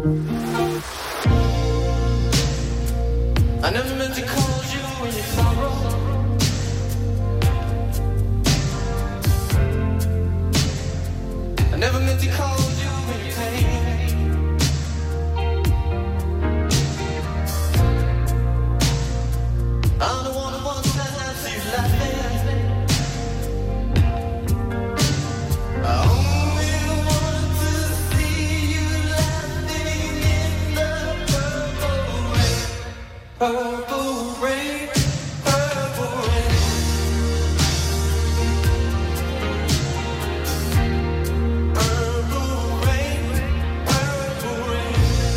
I never meant to call you in your sorrow. I never meant to call you in your pain. I'm the one who wants to see you laughing. I only want to see you laughing in the purple rain. Purple rain, purple rain. Purple rain, purple rain.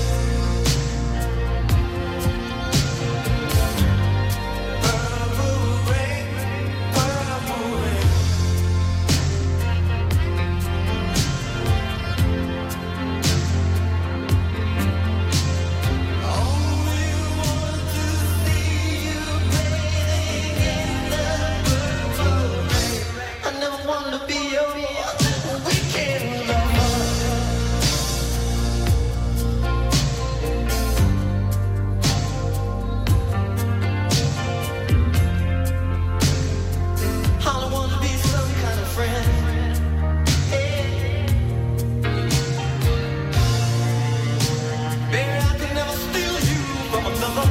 Purple rain, purple rain. Only want to see you bathing in the purple rain. I never wanna be your weekend lover. I don't wanna be some kind of friend. Hey. Baby, I can never steal you from another.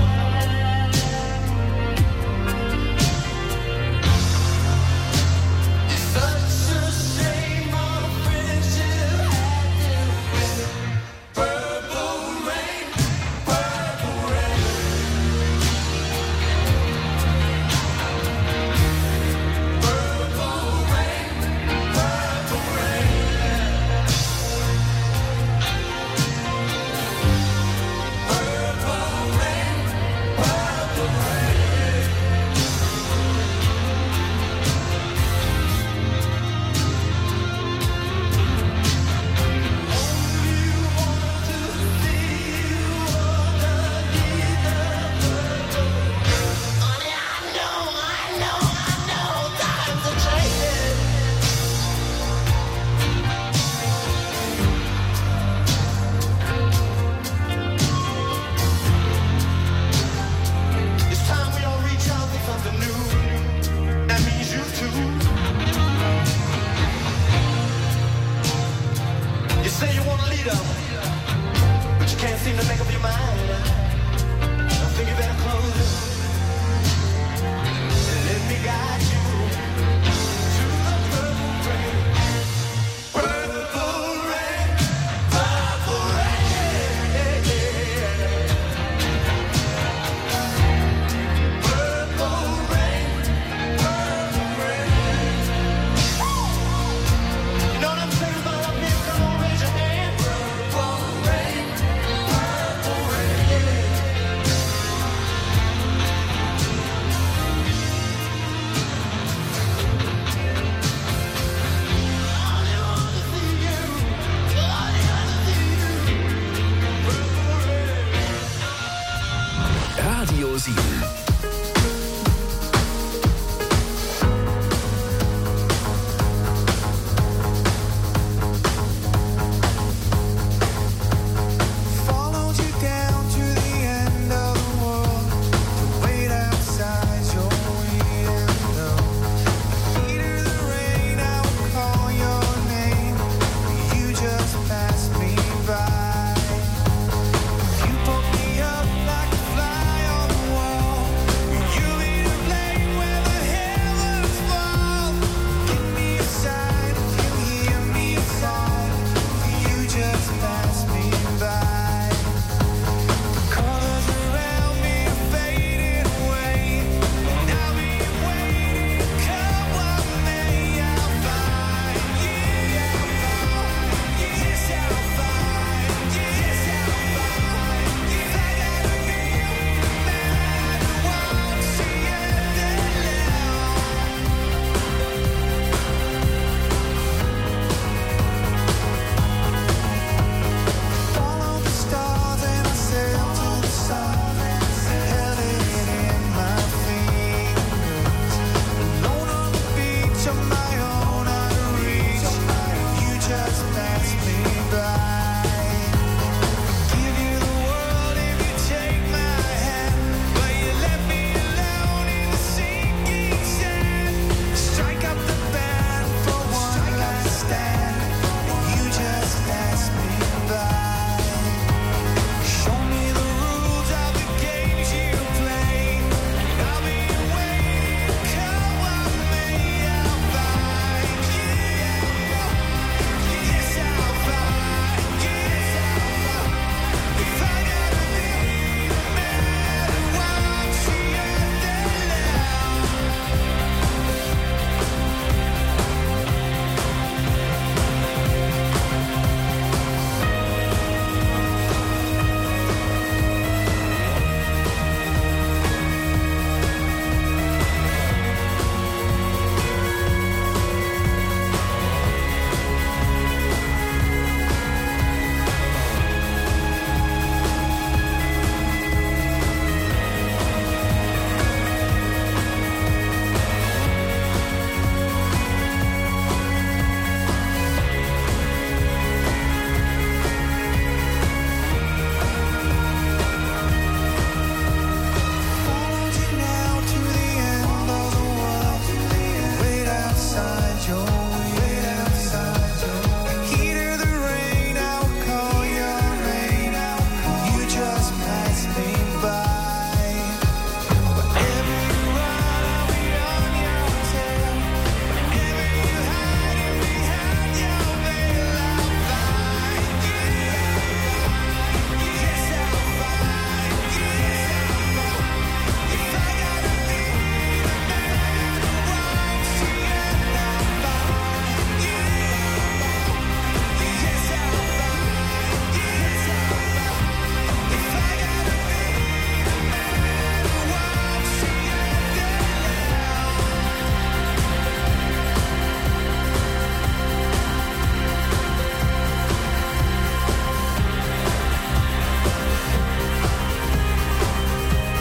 It's such a shame our friendship had to end. Purple rain, purple rain. Purple rain, purple rain. Purple rain, purple rain. Only want to see you underneath the purple rain. Honey, I know, times are changing. It's time we all reach out for something new. That means you too. You say you want a leader, but you can't seem to make up your mind. I think you better close it and let me guide you to the purple rain. Purple rain, purple rain. Purple rain, purple rain. You know what I'm saying about up here? Come on, raise your hand. Purple rain, purple rain. I wanna see you. I wanna see you. Purple rain. Radio 7.